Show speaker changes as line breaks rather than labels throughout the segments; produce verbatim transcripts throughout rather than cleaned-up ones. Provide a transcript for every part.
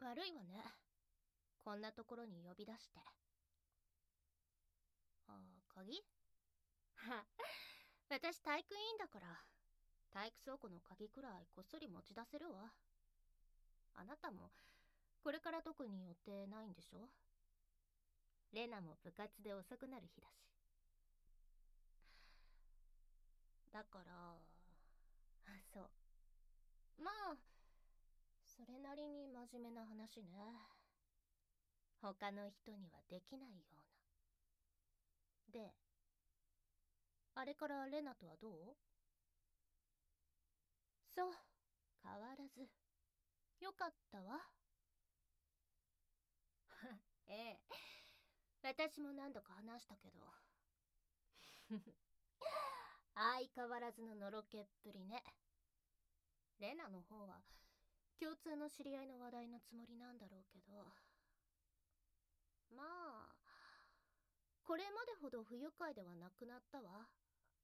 悪いわね。こんなところに呼び出して。あ、鍵？は、私体育委員だから、体育倉庫の鍵くらいこっそり持ち出せるわ。あなたも、これから特に予定ないんでしょ？レナも部活で遅くなる日だし。だから、あ、そう。まあ、それなりに真面目な話ね。他の人にはできないような。で、あれからレナとはどう？そう、変わらず。よかったわ。ええ、私も何度か話したけど相変わらずののろけっぷりね。レナの方は共通の知り合いの話題のつもりなんだろうけど、まあこれまでほど不愉快ではなくなったわ。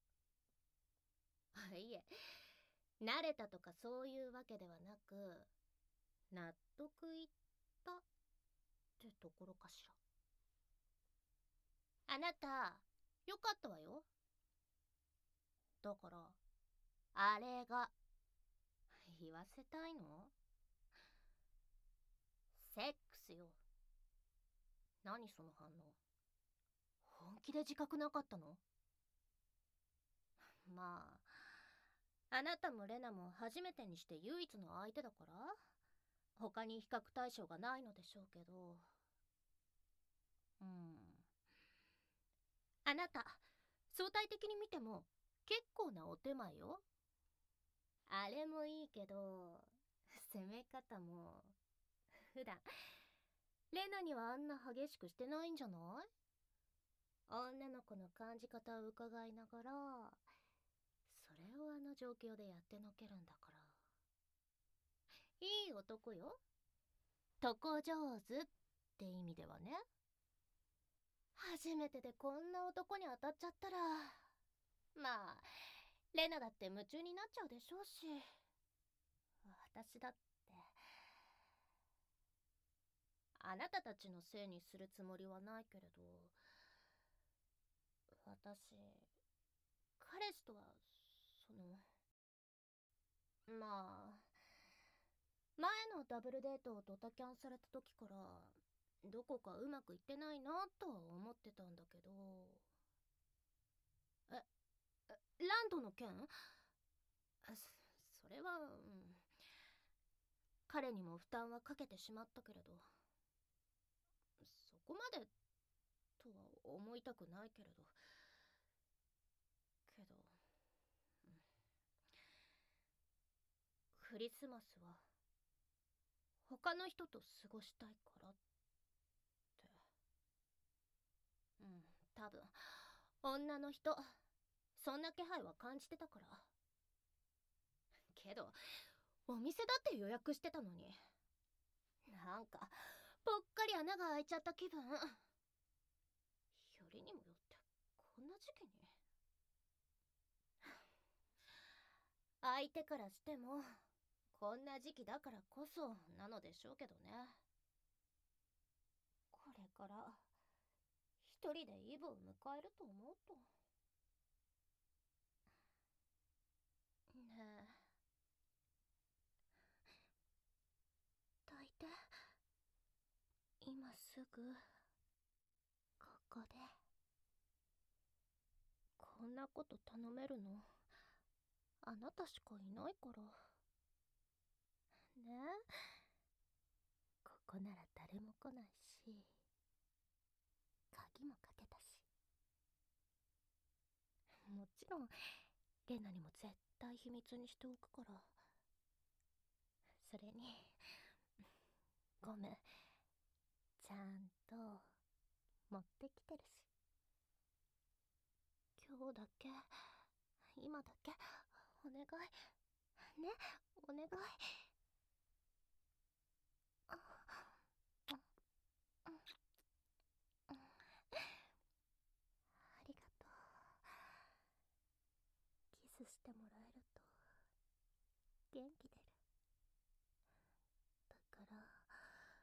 いえ、慣れたとかそういうわけではなく、納得いったってところかしら。あなたよかったわよ。だからあれが言わせたいの？セックスよ。何その反応。本気で自覚なかったの？まあ、あなたもレナも初めてにして唯一の相手だから他に比較対象がないのでしょうけど。うん、あなた相対的に見ても結構なお手前よ。あれもいいけど攻め方も普段レナにはあんな激しくしてないんじゃない？女の子の感じ方を伺いながらそれをあの状況でやってのけるんだから。いい男よ。床上手って意味ではね。初めてでこんな男に当たっちゃったら、まあレナだって夢中になっちゃうでしょうし、私だって。あなたたちのせいにするつもりはないけれど、私彼氏とはそのまあ前のダブルデートをドタキャンされた時からどこかうまくいってないなとは思ってたんだけど。え、えランドの件？そ、それは、うん、彼にも負担はかけてしまったけれど、そこまでとは思いたくないけれどけど、うん、クリスマスは他の人と過ごしたいからって。うん、多分女の人そんな気配は感じてたから。けどお店だって予約してたのに、なんかぽっかり穴が開いちゃった気分。よりにもよってこんな時期に。相手からしてもこんな時期だからこそなのでしょうけどね。これから一人でイブを迎えると思うと。ねえ、抱いて。今すぐここで。こんなこと頼めるのあなたしかいないからね。え、ここなら誰も来ないし鍵もかけたし、もちろんレナにも絶対秘密にしておくから。それにごめん、ちゃんと持ってきてるし。今日だけ、今だけお願いね、お願い。あ、ありがとう。キスしてもらえると元気出る。だから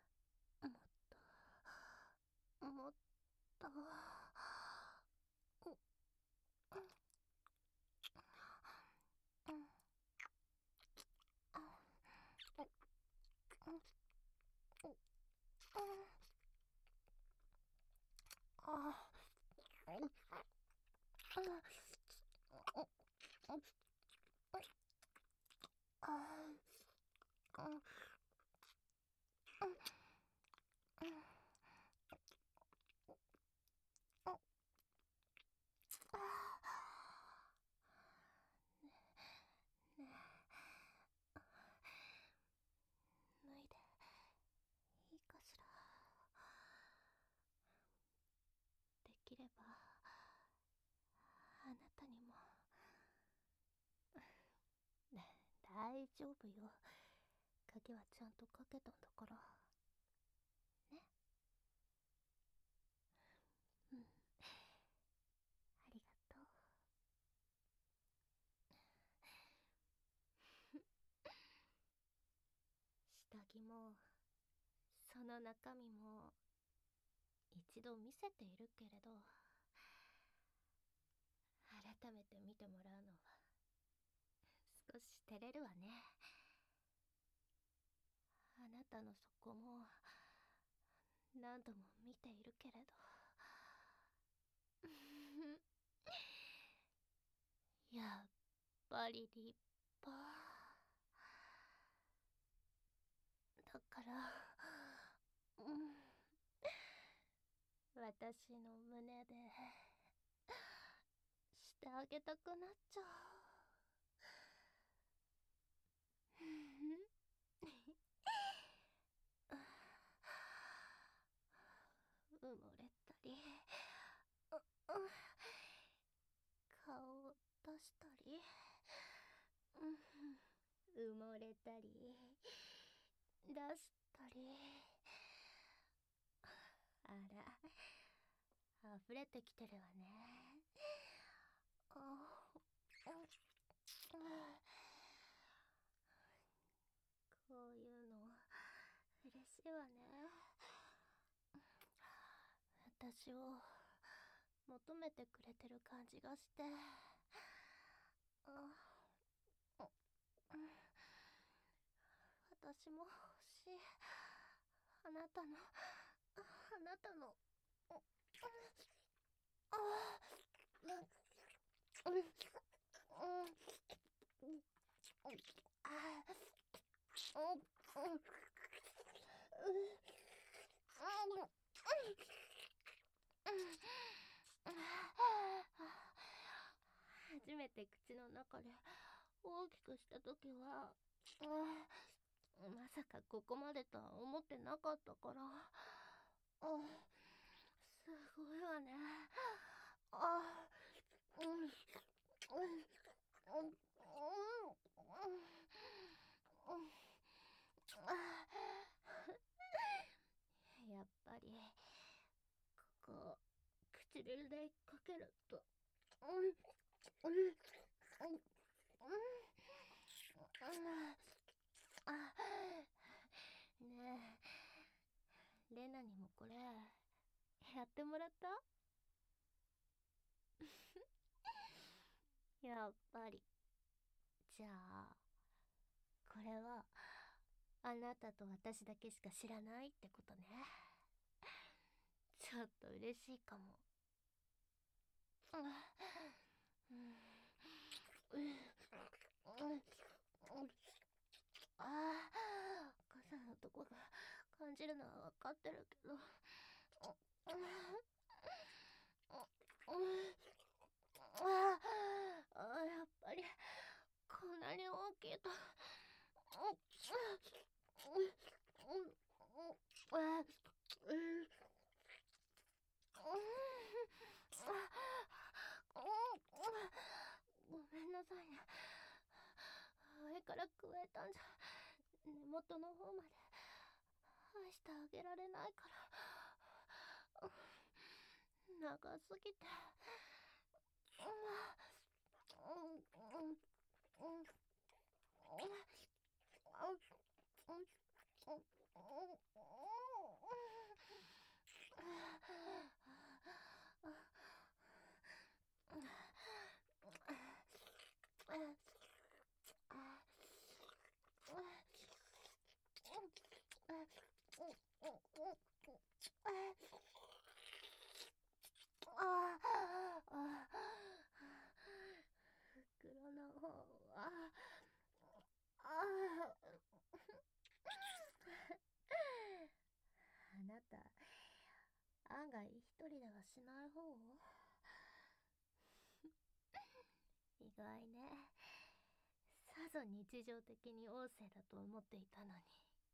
できればあなたにも。ね、大丈夫よ。鍵はちゃんとかけたんだからね。うん、ありがとう。下着もその中身も一度見せているけれど、改めて見てもらうのは少し照れるわね。あなたの底も何度も見ているけれどやっぱり立派だから、うん、私の胸でしてあげたくなっちゃう。埋もれたり、う、う、顔を出したり、うん、埋もれたり出したり、あら、溢れてきてるわね。あ、うん、こういうの嬉しいわね。私を求めてくれてる感じがして、あ、うん、私も欲しい。あなたの、あなたの、あ、あ、うん、うん、うん、あ、うん、うん、初めて口の中で大きくした時は、まさかここまでとは思ってなかったから、すごいわね。あ、うん、うん、うん、うん、やっぱりここ唇でかけると、うん、うん、うん、うん、あ、ねえ、レナにもこれやってもらった？やっぱり。じゃあこれはあなたと私だけしか知らないってことね。ちょっと嬉しいかも。うん、うん、うん、ああ、傘のとこが感じるのは分かってるけど、うん、ああ、やっぱりこんなに大きいと、ごめんなさいね。上から加えたんじゃ根元の方まで愛してあげられないから、長すぎて、 た案外一人ではしない方？意外ね。さぞ日常的に旺盛だと思っていたのに。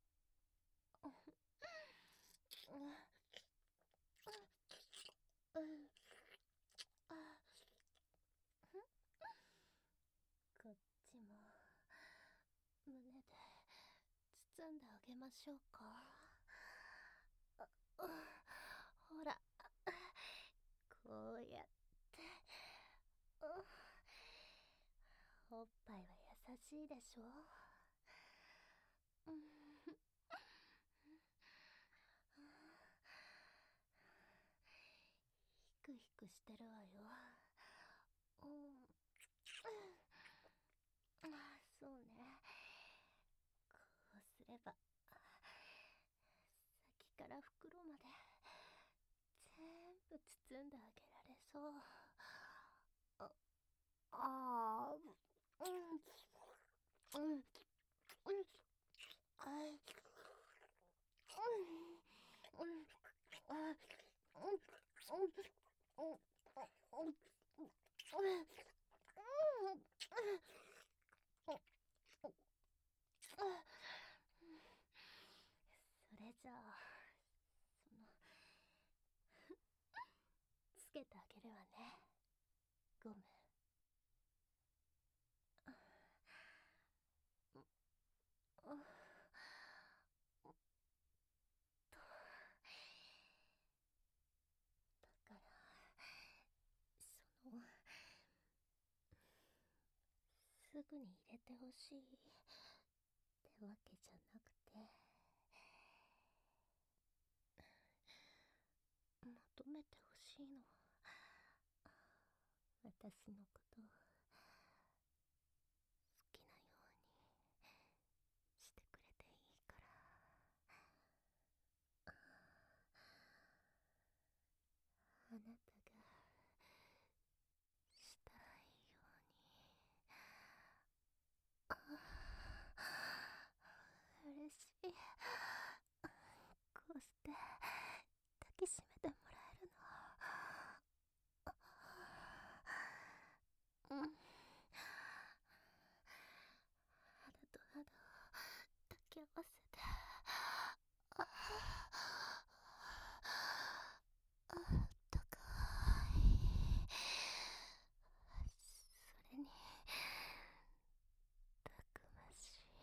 こっちも胸で包んであげましょうか。ほら、こうやって。おっぱいは優しいでしょ。ヒクヒクしてるわよ。うん。そうね。こうすれば先から袋まで全部包んであげられそう。ああー、うんうんうんあうんうんあうんうんうんそれじゃあ、そのつけてあげるわね、ゴム。だからそのすぐに入れてほしいってわけじゃなくて、求めてほしいの。私のことを好きなようにしてくれていいから。あなたがしたいように。嬉しい。こうして抱きしめてもらえるの。うん。肌と肌を抱き合わせて。ああったかい。それにたくましい。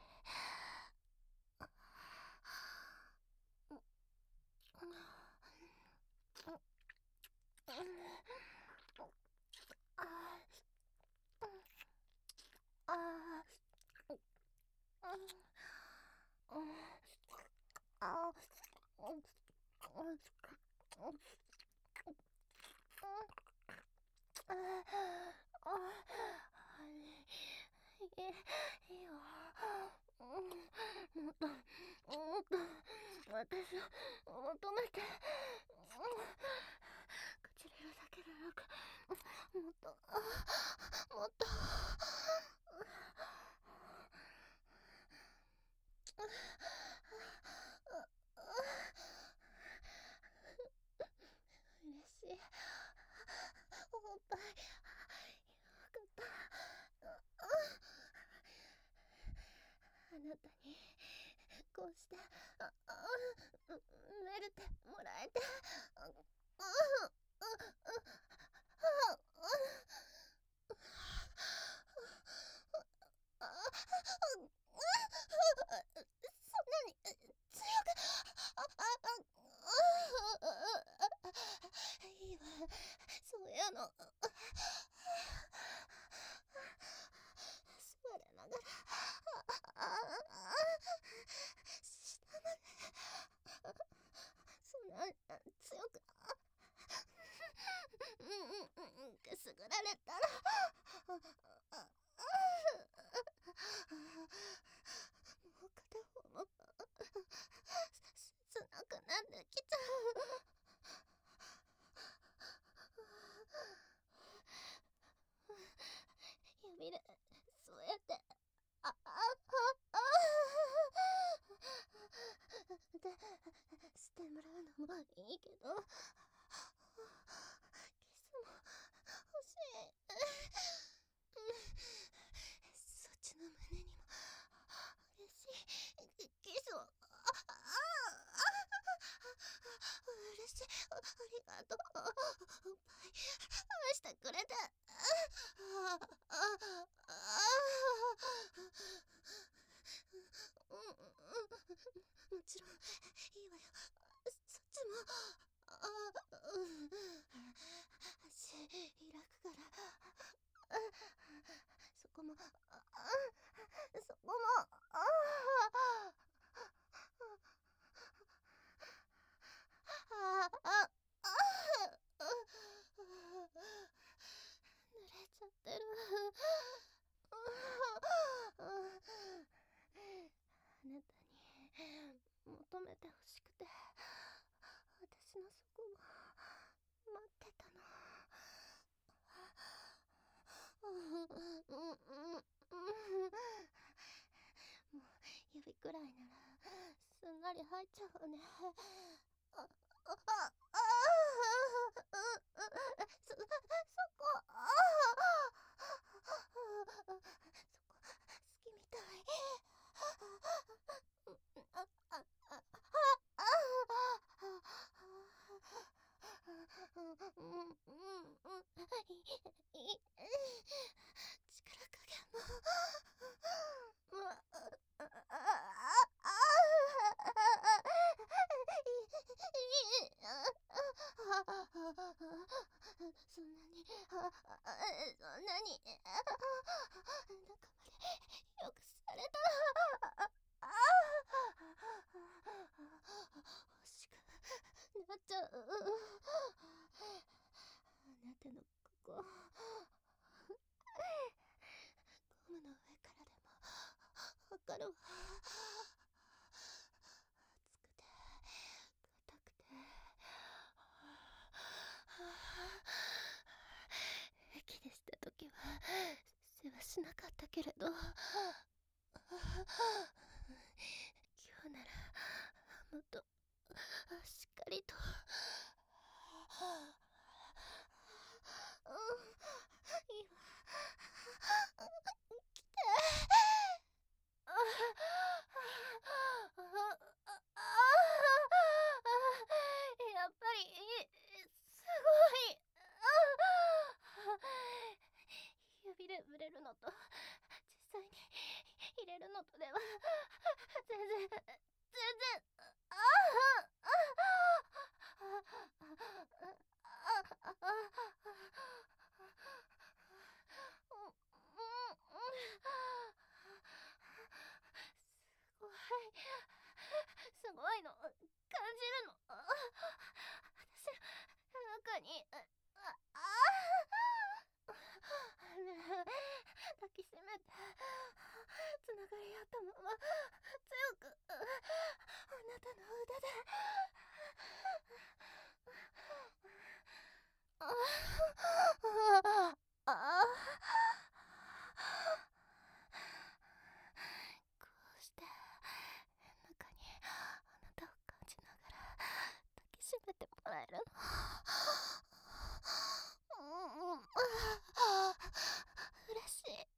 いいよ。もっともっと私を求めて。唇だけでなく、もっともっと。嬉しい。おっぱいよかった。あなたにこうしてああ慣れてもらえて、ああそんなに強くああいいわ、そういうの。座れながら下までそんな強くうんうんうんくすぐられたらもう片方も切なくなってきちゃう。 くらいならすんなり入っちゃうわね。あ、あ、あ、あ、そ、そこ、あ、そこ、好きみたい。あ、あ、あ、あ、あ、うん、うん、うん、い、い、力加減も、もう、あ、あ、あ、あ、そんなに、あ、あ、そんなに、あ、中までよくされたら、あ、欲しくなっちゃう。あなたのここ、ゴムの上からでもわかるわ。熱くて硬くて、駅でした時は世話しなかったけれど、今日ならもっとしっかりと。うん、いいわ。来て。あ、やっぱりすごい。指で触れるのと実際に入れるのとでは全然全然、あすごい、すごいの感じるの。私の中に、あ、あ、ねえ、抱きしめてつながり合ったまま強くあなたの腕で、ああ、ああ、こうして中にあなたを感じながら抱きしめてもらえるの。うんうん、嬉しい。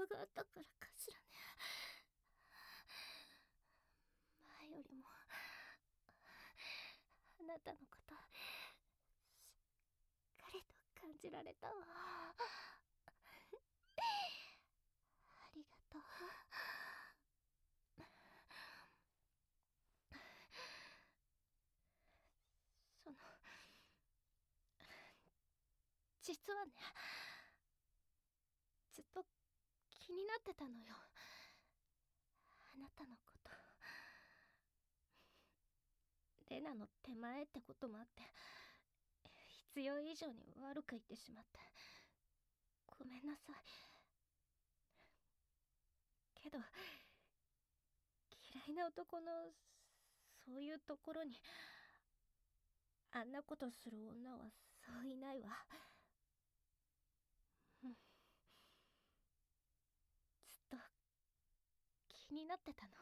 況があったからかしらね。前よりもあなたのことしっかりと感じられたわ。ありがとう。その実はね、ずっと気になってたのよ、あなたのこと。レナの手前ってこともあって必要以上に悪く言ってしまってごめんなさい。けど嫌いな男のそういうところにあんなことする女はそういないわ。うん、ずっと気になってたの。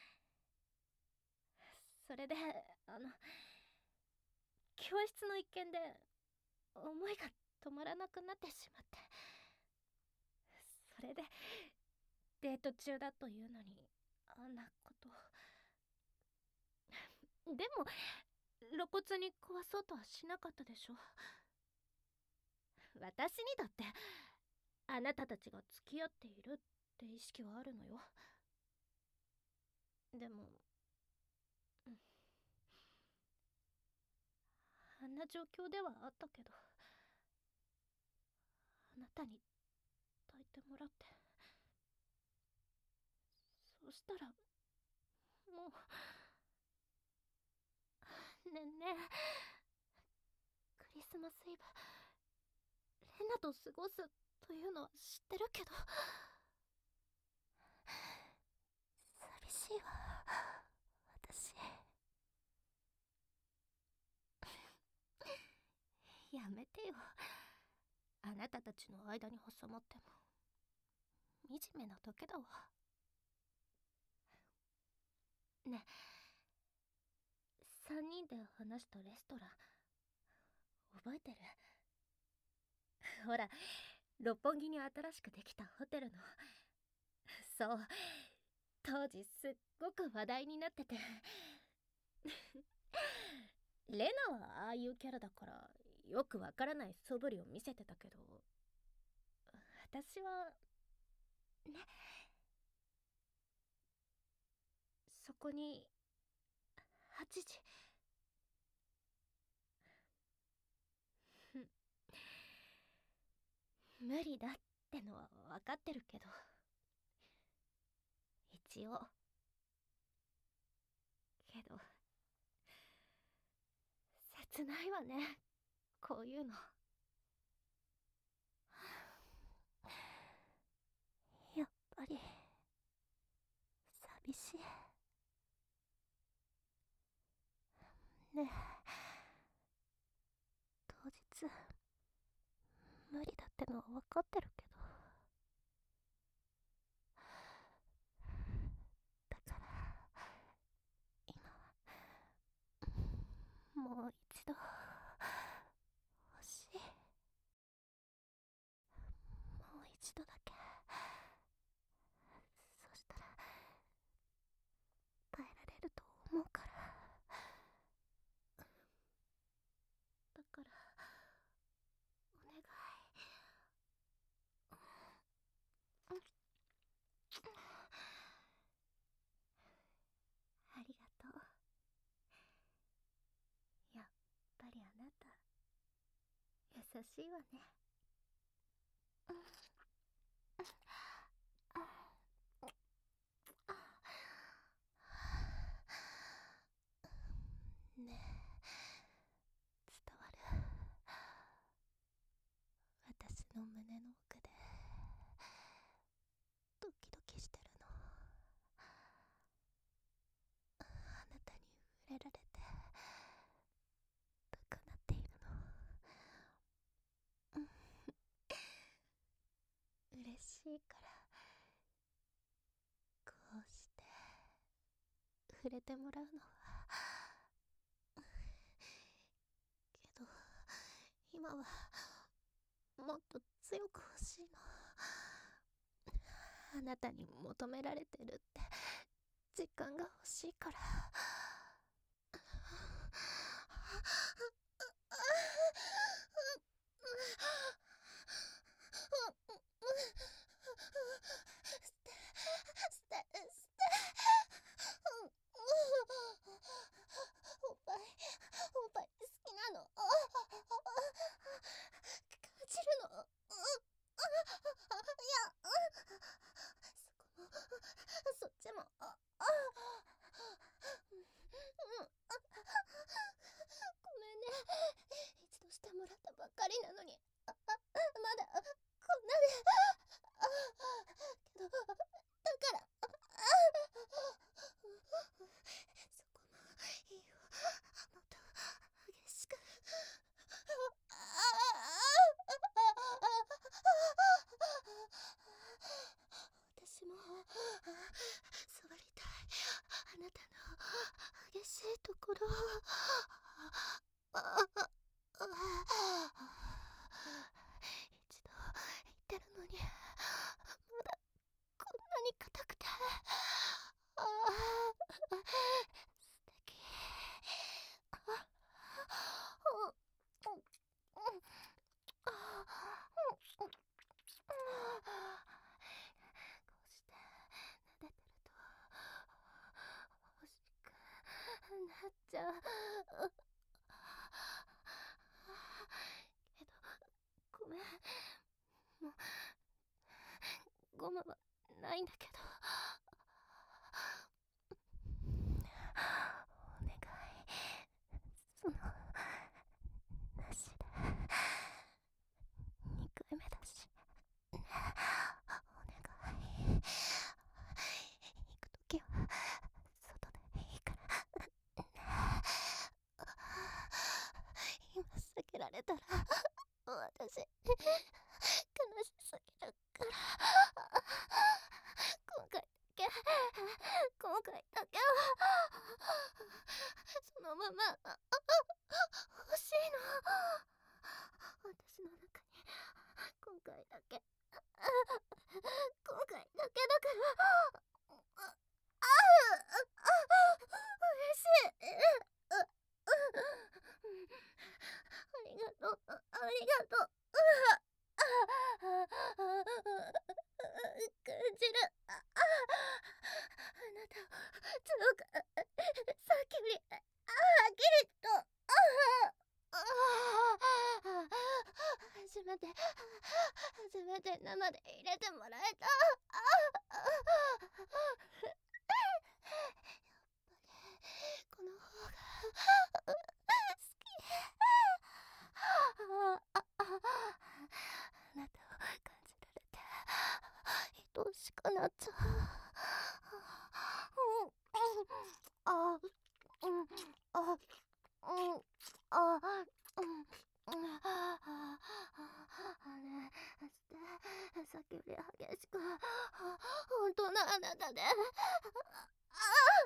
それであの教室の一件で思いが止まらなくなってしまって、それでデート中だというのにあんなことを。でも露骨に壊そうとはしなかったでしょ。私にだってあなたたちが付き合っているって意識はあるのよ。でも、うん、あんな状況ではあったけど、あなたに抱いてもらって、そしたらもうねえねえ、クリスマスイブレナと過ごすというのは知ってるけど寂しいわ私。やめてよ、あなたたちの間に挟まっても惨めなだけだわ。ねえ、さんにんで話したレストラン覚えてる？ほら、六本木に新しくできたホテルの。そう、当時すっごく話題になっててレナはああいうキャラだからよくわからない素振りを見せてたけど、私はね、そこにはちじ無理だってのは分かってるけど、一応。けど切ないわね、こういうの。やっぱり寂しいねえ。当日無理だってのは分かってるけど、だから今はもう一度欲しい。もう一度だけ。そしたら耐えられると思うから。だからお願い。ありがとう。やっぱりあなた優しいわね。ねえ、伝わる？私の胸の奥でドキドキしてるの。あなたに触れられて高鳴っているの。嬉しいからこうして触れてもらうのは。けど今はもっと強く欲しいの。
あなたに求められてるって実感が欲しいから。おっぱい、おっぱい好きなの。感じるの。いや、そこも、そっちも。ごめんね。一度してもらったばっかりなのに。まだ、こんなで。けど、だから。そこもいいよ。もっと激しく。私も触りたい。あなたの激しいところ。一度言ってるのに、まだこんなに硬くて。ああ、素敵。あ、うん、うん、あ、うん、こうして撫でてると欲しくなっちゃう。けど、ごめん。もう、ゴムはないんだけど。お願い。その、なしで。にかいめだし。お願い。行くときは、外でいいから。今避けられたら、私、悲しすぎるから。今回だけ、今回だけは、そのまま、欲しいの。私の中に、今回だけ、今回だけだから。あう、嬉しい。ありがとう、ありがとう。感じる。あなたを強く、さっきより、はっきりと。初めて、初めて生で入れてもらえた。やっぱり、この方が、好き。あなたを感じられて、愛しくなっちゃう。あ、うん、あ、うん、あ、うん。あれしてさっきより激しく本当のあなたで。ああ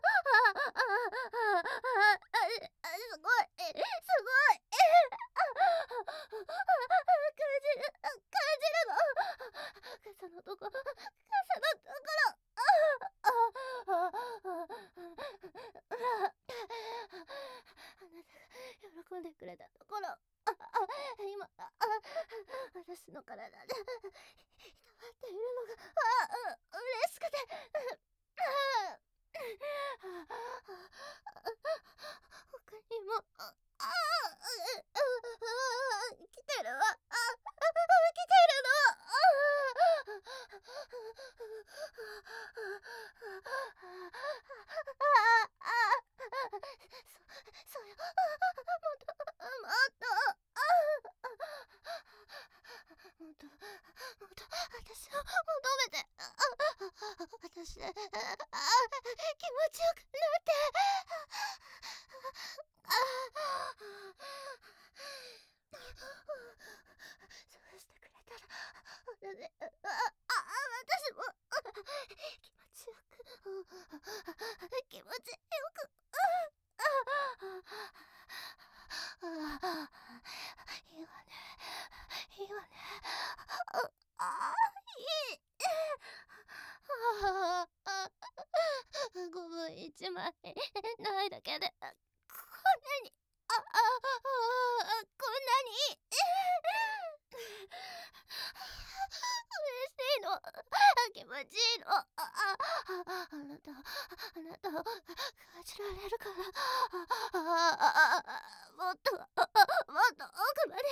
すごいすごい感じる感じるの。傘のとこ傘のところ。あなたが喜んでくれたところ。今私の体でいたわっているのが嬉しくて。他にも来てるわ。来てるの。そ、そうよ。もっと、もっと、もっと、 ないだけでこんなにああああこんなに嬉しいの、気持ちいいの、あああなたあなたを感じられるから、あああもっともっと奥まで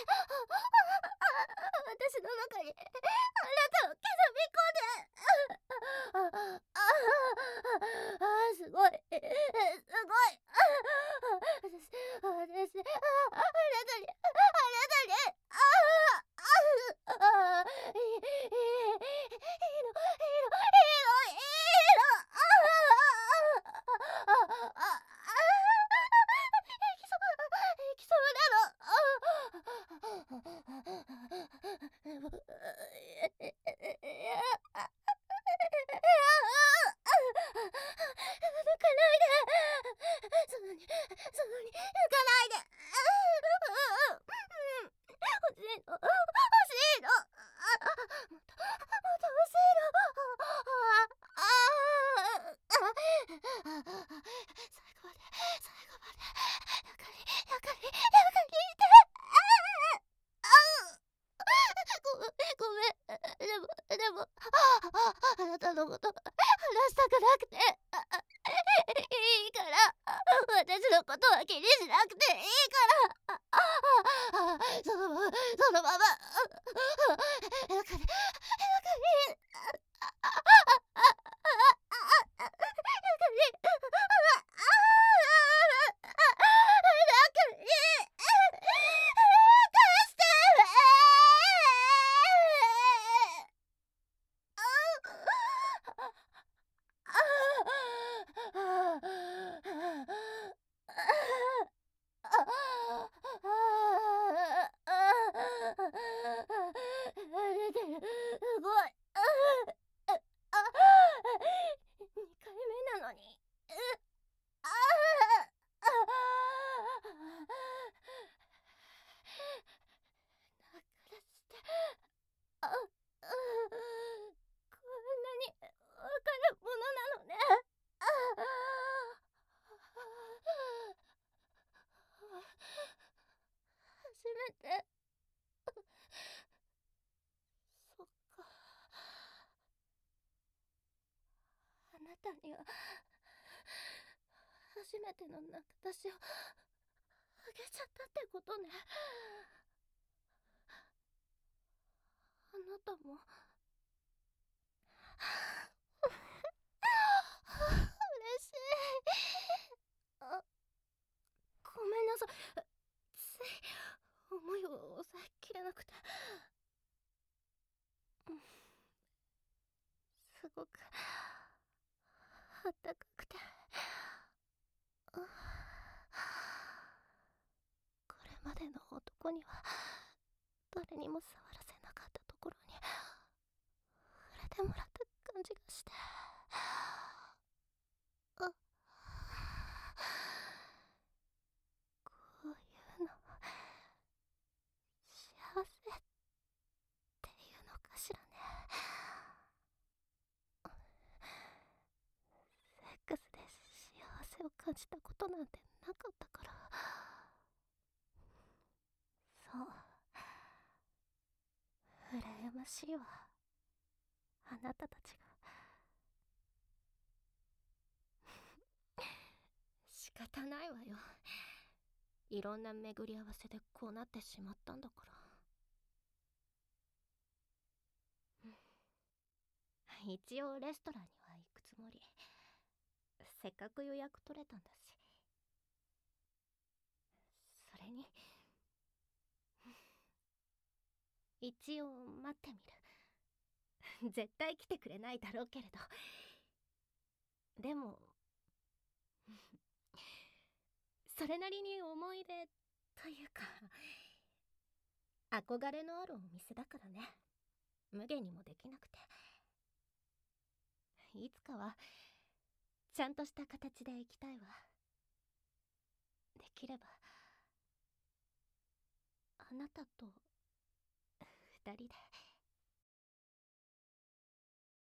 私の中にあなたを刻み込んで、あああすごいすごい、私私ああなたにあなたにああああいいいいいいのいいのいいのあああああ行きそう行きそうなの、抜かないで、そんなにそんなに抜かないで、欲しいの欲しいの、もっともっと欲しいの、ああ最後まで最後までやかりやかりやかりいて、ごめんごめん、でもでもあなたのこと話したくなくて、いいから私のことは気にしなくていいから、そのままそのままやかりやかりすごい、にかいめなのに、ああだからしてあこんなにわかるものなのね、初めて、そっか、あなたには初めての泣く私をあげちゃったってことね。あなたも嬉しい、あごめんなさい、つい思いを抑えきれなくて、すごくあったかくて、これまでの男には誰にも触らせなかったところに触れてもらった感じがして、あこういうの幸せっていうのかしらね。セックスで幸せを感じたことなんてなかったから、そう羨ましいわ、あなたたちが。仕方ないわよ、いろんな巡り合わせでこうなってしまったんだから。一応レストランには行くつもり、せっかく予約取れたんだし。それに一応待ってみる。絶対来てくれないだろうけれど、でもそれなりに思い出というか憧れのあるお店だからね、無限にもできなくて。いつかはちゃんとした形で行きたいわ。できればあなたと二人で。